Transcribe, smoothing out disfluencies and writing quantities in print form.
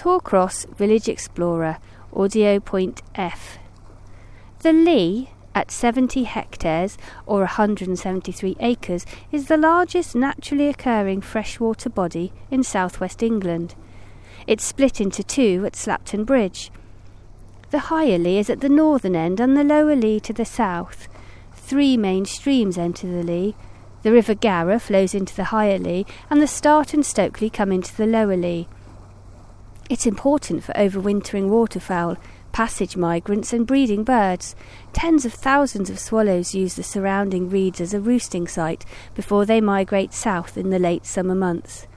Torcross Village Explorer, Audio Point F. The Lee, at 70 hectares or 173 acres, is the largest naturally occurring freshwater body in southwest England. It's split into two at Slapton Bridge. The Higher Lee is at the northern end and the Lower Lee to the south. 3 main streams enter the Lee. The River Garra flows into the Higher Lee, and the Start and Stokely come into the Lower Lee. It's important for overwintering waterfowl, passage migrants and breeding birds. Tens of thousands of swallows use the surrounding reeds as a roosting site before they migrate south in the late summer months.